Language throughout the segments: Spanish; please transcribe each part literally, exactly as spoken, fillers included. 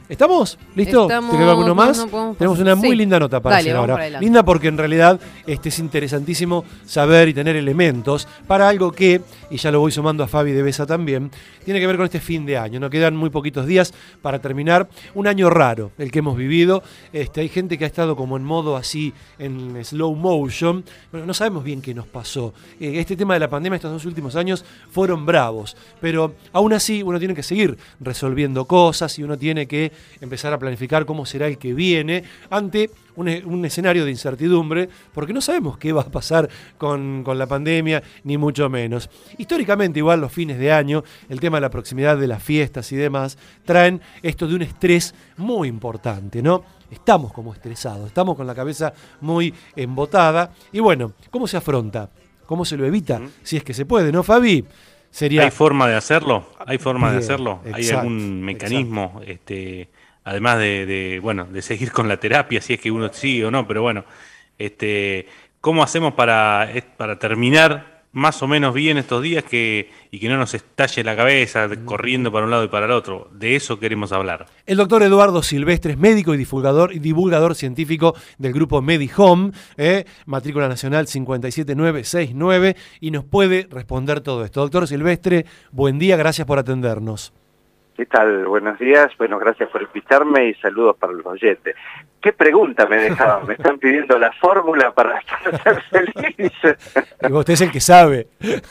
¿Estamos? ¿Listo? Estamos, ¿Te quedó alguno más? no, no podemos... Tenemos una muy sí. linda nota para Dale, hacer vamos ahora. para adelante. Linda porque en realidad este, es interesantísimo saber y tener elementos para algo que, y ya lo voy sumando a Fabi de Besa también, tiene que ver con este fin de año. Nos quedan muy poquitos días para terminar un año raro, el que hemos vivido. Este, hay gente que ha estado como en modo así, en slow motion. Bueno, no sabemos bien qué nos pasó. Eh, este tema de la pandemia estos dos últimos años fueron bravos, pero aún así uno tiene que seguir resolviendo cosas y uno tiene que empezar a planificar cómo será el que viene ante un, un escenario de incertidumbre, porque no sabemos qué va a pasar con, con la pandemia, ni mucho menos. Históricamente, igual los fines de año, el tema de la proximidad de las fiestas y demás, traen esto de un estrés muy importante, ¿no? Estamos como estresados, estamos con la cabeza muy embotada, y bueno, ¿cómo se afronta? ¿Cómo se lo evita? Uh-huh. Si es que se puede, ¿no, Fabi? Sería... ¿Hay forma de hacerlo? ¿Hay forma Bien, de hacerlo? ¿Hay exacto, algún mecanismo? Este, además de, de, bueno, de seguir con la terapia, si es que uno sigue o no, pero bueno, este, ¿cómo hacemos para, para terminar más o menos bien estos días que, y que no nos estalle la cabeza corriendo para un lado y para el otro? De eso queremos hablar. El doctor Eduardo Silvestre es médico y divulgador, y divulgador científico del grupo MediHome, eh, matrícula nacional cincuenta y siete mil novecientos sesenta y nueve, y nos puede responder todo esto. Doctor Silvestre, buen día, gracias por atendernos. ¿Qué tal? Buenos días. Bueno, gracias por invitarme y saludos para los oyentes. ¿Qué pregunta me dejaban? Me están pidiendo la fórmula para ser feliz. Y usted es el que sabe.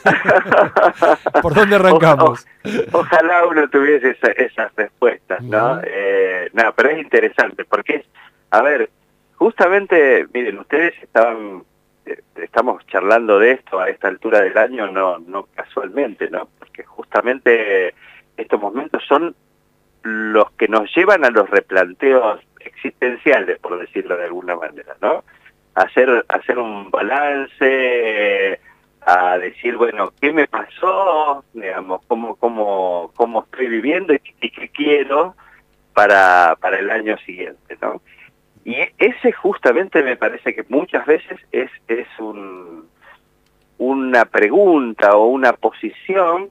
¿Por dónde arrancamos? O, o, ojalá uno tuviese esa, esas respuestas, ¿no? Uh-huh. Eh, no, pero es interesante porque, a ver, justamente, miren, ustedes estaban, eh, estamos charlando de esto a esta altura del año, no, no casualmente, ¿no? Porque justamente estos momentos son los que nos llevan a los replanteos existenciales, por decirlo de alguna manera, ¿no? Hacer, hacer un balance, a decir, bueno, ¿qué me pasó? Digamos, ¿cómo, cómo, cómo estoy viviendo y, y qué quiero para, para el año siguiente, ¿no? Y ese justamente me parece que muchas veces es, es un, una pregunta o una posición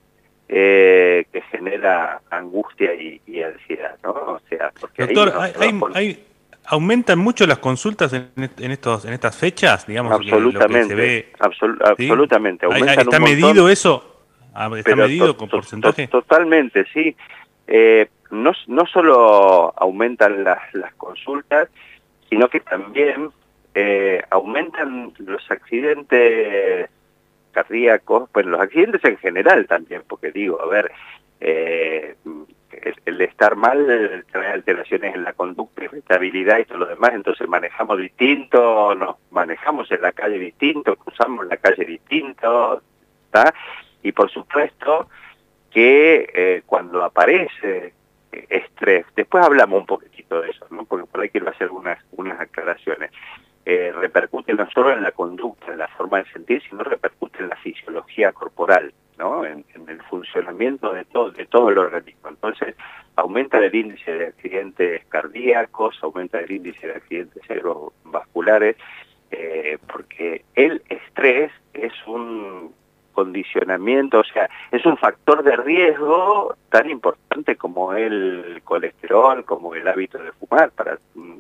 Eh, que genera angustia y, y ansiedad, ¿no? O sea, porque doctor, ahí hay, hay, hay, ¿aumentan mucho las consultas en, en estos en estas fechas? Digamos, absolutamente, que lo que se ve, absol ¿sí? absolutamente. Aumentan ¿Está un medido montón, eso? ¿Está medido to, con to, porcentaje? To, totalmente, sí. Eh, no, no solo aumentan las, las consultas, sino que también eh, aumentan los accidentes cardíacos, pues los accidentes en general también, porque digo, a ver, eh, el, el estar mal trae alteraciones en la conducta, irritabilidad y todo lo demás, entonces manejamos distinto, nos manejamos en la calle distinto, cruzamos la calle distinto, ¿tá? Y por supuesto que eh, cuando aparece estrés, después hablamos un poquitito de eso, ¿no? Porque por ahí quiero hacer unas, unas aclaraciones. Eh, repercute no solo en la conducta, en la forma de sentir, sino repercute en la fisiología corporal, ¿no? En, en el funcionamiento de todo, de todo el organismo. Entonces, aumenta el índice de accidentes cardíacos, aumenta el índice de accidentes cerebrovasculares, eh, porque el estrés es un condicionamiento, o sea, es un factor de riesgo tan importante como el colesterol, como el hábito de fumar, para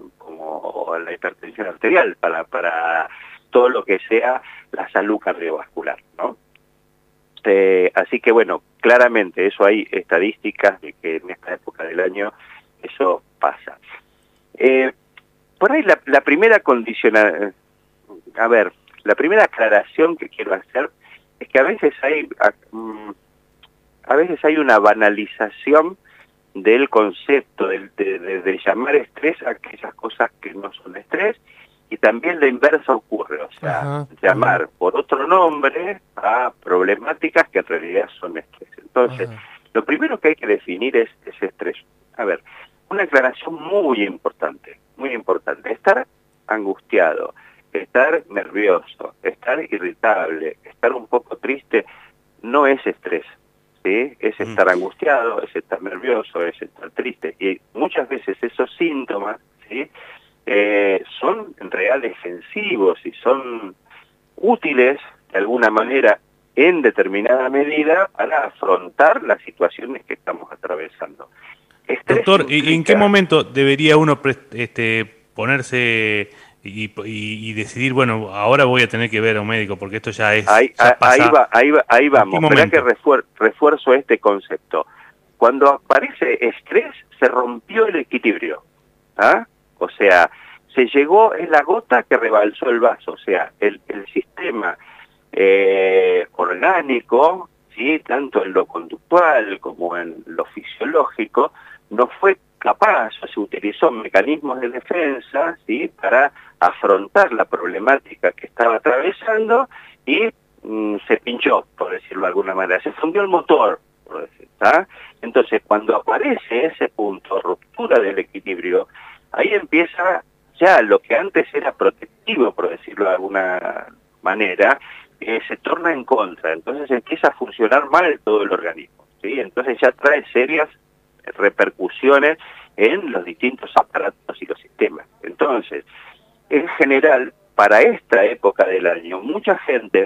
como la hipertensión arterial, para para todo lo que sea la salud cardiovascular, ¿no? Eh, así que bueno, claramente eso hay estadísticas de que en esta época del año eso pasa. Eh, por ahí la, la primera condiciona, a ver, la primera aclaración que quiero hacer es que a veces hay a, a veces hay una banalización del concepto de, de, de, de llamar estrés a aquellas cosas que no son estrés, y también la inversa ocurre, o sea, ajá, llamar ajá. por otro nombre a problemáticas que en realidad son estrés. Entonces, ajá. lo primero que hay que definir es, es estrés. A ver, una aclaración muy importante, muy importante, estar angustiado, estar nervioso, estar irritable, estar un poco triste, no es estrés, ¿sí? Es estar angustiado, es estar nervioso, es estar triste. Y muchas veces esos síntomas, ¿sí? eh, son en realidad defensivos y son útiles de alguna manera en determinada medida para afrontar las situaciones que estamos atravesando. Estrés Doctor, ¿y implica... en qué momento debería uno este, ponerse y, y, y decidir, bueno, ahora voy a tener que ver a un médico porque esto ya es... Ahí, ya pasa, ahí, va, ahí, va, ahí vamos, espera que refuer, refuerzo este concepto. Cuando aparece estrés, se rompió el equilibrio. ¿Ah? O sea, se llegó, es la gota que rebalsó el vaso, o sea, el, el sistema eh, orgánico, ¿sí? Tanto en lo conductual como en lo fisiológico, no fue capaz, o se utilizó mecanismos de defensa, ¿sí? Para afrontar la problemática que estaba atravesando y mm, se pinchó, por decirlo de alguna manera, se fundió el motor, por decir, ¿tá? Entonces, cuando aparece ese punto, ruptura del equilibrio, ahí empieza ya lo que antes era protectivo, por decirlo de alguna manera, eh, se torna en contra, entonces empieza a funcionar mal todo el organismo, ¿sí? Entonces ya trae serias repercusiones en los distintos aparatos y los sistemas. Entonces, en general, para esta época del año, mucha gente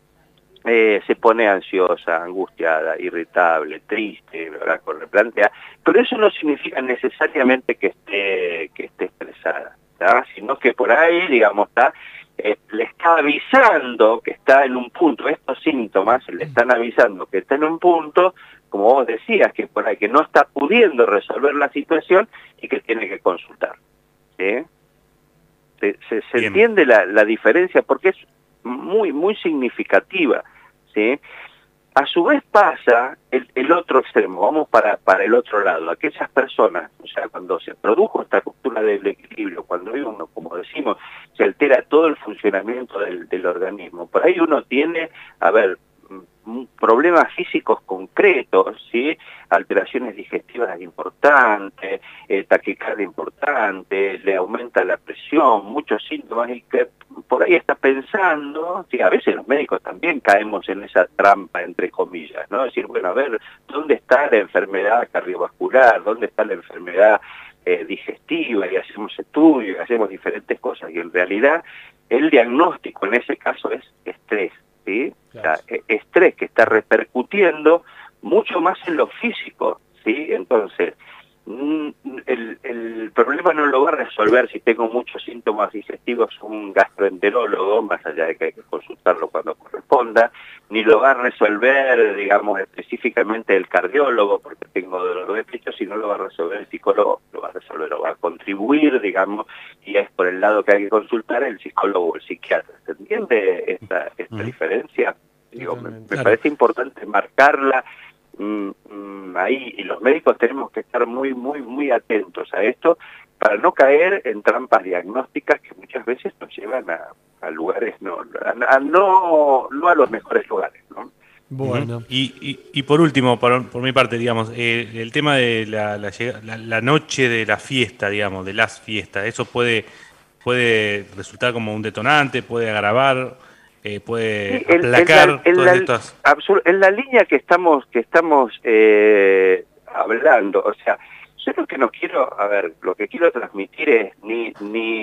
eh, se pone ansiosa, angustiada, irritable, triste, ¿verdad? Con replantea, pero eso no significa necesariamente que esté, que esté estresada, ¿verdad? Sino que por ahí, digamos, está, eh, le está avisando que está en un punto, estos síntomas le están avisando que está en un punto, como vos decías, que por ahí que no está pudiendo resolver la situación y que tiene que consultar, ¿sí? Se, se, se entiende la, la diferencia porque es muy muy significativa, ¿sí? A su vez pasa el, el otro extremo, vamos para, para el otro lado, aquellas personas, o sea, cuando se produjo esta ruptura del equilibrio, cuando uno, como decimos, se altera todo el funcionamiento del, del organismo, por ahí uno tiene, a ver, problemas físicos concretos, ¿sí? Alteraciones digestivas importantes, eh, taquicardia importante, le aumenta la presión, muchos síntomas, y que por ahí está pensando, ¿sí? A veces los médicos también caemos en esa trampa, entre comillas, ¿no? Es decir, bueno, a ver, ¿dónde está la enfermedad cardiovascular? ¿Dónde está la enfermedad eh, digestiva? Y hacemos estudios, y hacemos diferentes cosas, y en realidad el diagnóstico en ese caso es estrés, ¿sí? Claro. O sea, estrés que está repercutiendo mucho más en lo físico, ¿sí? Entonces, el, el problema no lo va a resolver si tengo muchos síntomas digestivos un gastroenterólogo, más allá de que hay que consultarlo cuando corresponda, ni lo va a resolver, digamos, específicamente el cardiólogo, porque tengo dolor de pecho, sino lo va a resolver el psicólogo, lo va a resolver, lo va a contribuir, digamos, y es por el lado que hay que consultar el psicólogo o el psiquiatra. ¿Se entiende esta, esta mm. diferencia? Digo, me, me claro. parece importante marcarla mm, mm, ahí, y los médicos tenemos que estar muy, muy, muy atentos a esto para no caer en trampas diagnósticas que muchas veces nos llevan a, a lugares, no a, a no, no a los mejores lugares, ¿no? Bueno. Uh-huh. y, y, y por último, por, por mi parte, digamos, eh, el tema de la, la, la, la noche de la fiesta, digamos, de las fiestas, eso puede, puede resultar como un detonante, puede agravar, eh, puede sí, aplacar en la, en todas la, estas... En la línea que estamos, que estamos eh, hablando, o sea, yo lo que no quiero, a ver, lo que quiero transmitir es ni,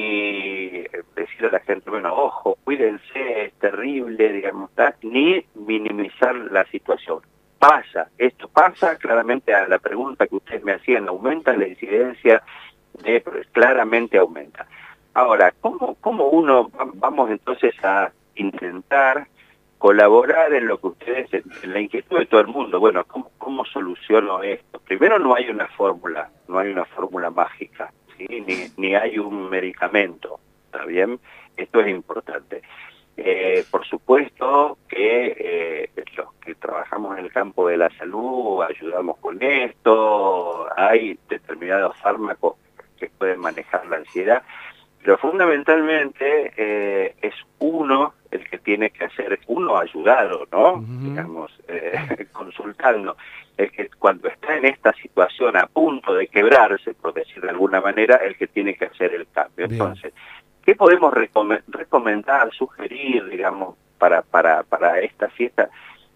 ni decir a la gente, bueno, ojo, cuídense, es terrible, digamos, ¿tá? Ni minimizar la situación. Pasa, esto pasa, claramente a la pregunta que ustedes me hacían, aumenta la incidencia, de, claramente aumenta. Ahora, ¿cómo, cómo uno, vamos entonces a intentar colaborar en lo que ustedes, en la inquietud de todo el mundo? Bueno, ¿cómo, cómo soluciono esto? Primero, no hay una fórmula, no hay una fórmula mágica, ¿sí? ni, ni hay un medicamento, ¿está bien? Esto es importante. Eh, por supuesto que eh, los que trabajamos en el campo de la salud ayudamos con esto, hay determinados fármacos que pueden manejar la ansiedad, pero fundamentalmente eh, es uno el que tiene que hacer, uno ayudado, ¿no? Uh-huh. Digamos, eh, consultando, el que cuando está en esta situación a punto de quebrarse, por decir de alguna manera, el que tiene que hacer el cambio. Bien. Entonces, ¿qué podemos recom- recomendar, sugerir, digamos, para, para, para esta fiesta?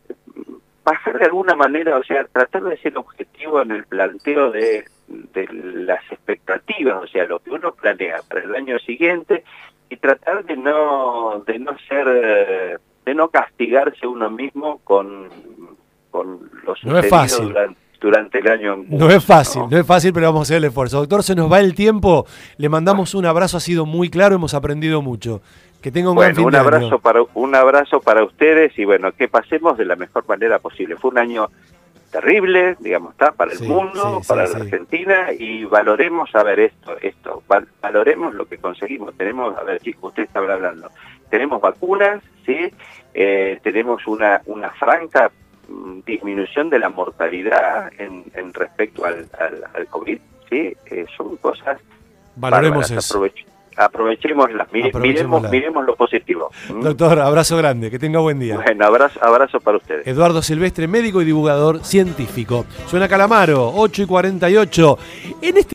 Bajar de alguna manera, o sea, tratar de ser objetivo en el planteo de, de las expectativas, o sea, lo que uno planea para el año siguiente, y tratar de no de no ser de no castigarse uno mismo con con lo sucedido no es fácil. durante durante el año. No es fácil, ¿no? no es fácil, pero vamos a hacer el esfuerzo. Doctor, se nos va el tiempo, le mandamos un abrazo, ha sido muy claro, hemos aprendido mucho. Que tenga un Bueno, gran fin un de abrazo año. para un abrazo para ustedes y bueno, que pasemos de la mejor manera posible. Fue un año terrible, digamos, está para el Sí, mundo, sí, para sí, la sí. Argentina, y valoremos, a ver, esto, esto, val- valoremos lo que conseguimos. Tenemos, a ver, chicos, usted está hablando, tenemos vacunas, ¿sí? Eh, tenemos una, una franca mm, disminución de la mortalidad en, en respecto al, al, al COVID, ¿sí? Eh, son cosas Valoremos bárbaras. eso. Aprovech- aprovechémoslas, mire- miremos, Aprovechémosla. miremos lo positivo. ¿Mm? Doctor, abrazo grande, que tenga buen día. Bueno, abrazo, abrazo para ustedes. Eduardo Silvestre, médico y divulgador científico. Suena Calamaro, ocho y cuarenta y ocho. En este